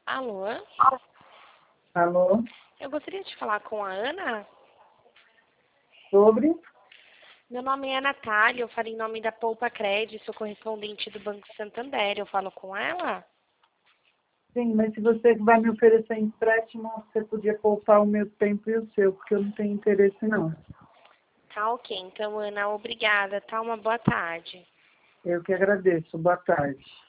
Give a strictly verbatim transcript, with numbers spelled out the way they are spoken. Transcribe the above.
Alô? Alô? Eu gostaria de falar com a Ana. Sobre? Meu nome é Natália, eu falo em nome da Poupa Cred, sou correspondente do Banco Santander. Eu falo com ela? Sim, mas se você vai me oferecer empréstimo, você podia poupar o meu tempo e o seu, porque eu não tenho interesse, não. Tá ok, então Ana, obrigada, tá? Uma boa tarde. Eu que agradeço. Boa tarde.